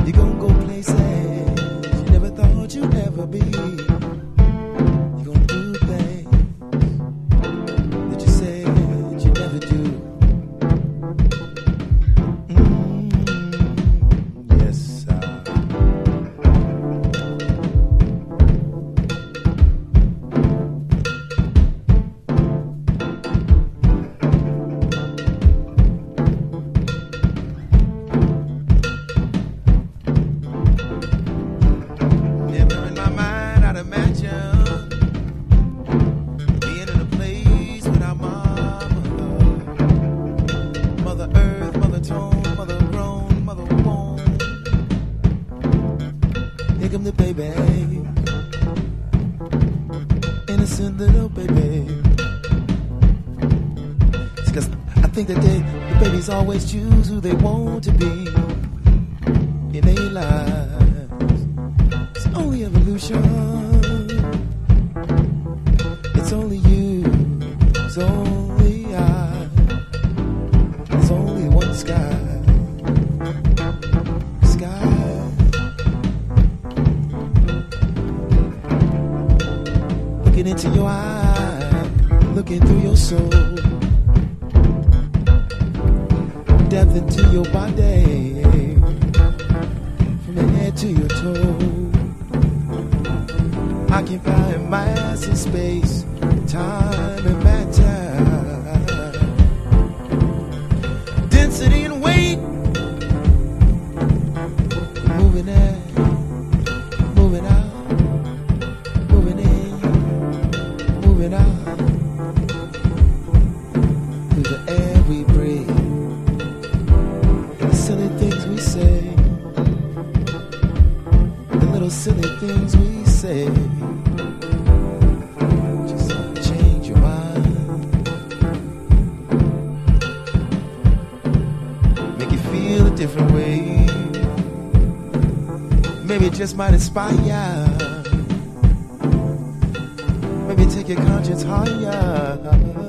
You're gonna go places you never thought you'd ever be. You're gonna do things that you said you'd never do. Yes, sir. The baby, innocent little baby. It's 'cause I think that the babies always choose who they want to be in their lives. It's only evolution. It's only you. It's only I. There's only one sky. Looking into your eyes, looking through your soul, depth into your body, from the head to your toe, occupying mass and space, time and matter, density and weight, moving in, moving out. Moving out through the air we breathe, and the silly things we say, the little silly things we say, just change your mind, make you feel a different way. Maybe it just might inspire you. Maybe take your conscience higher.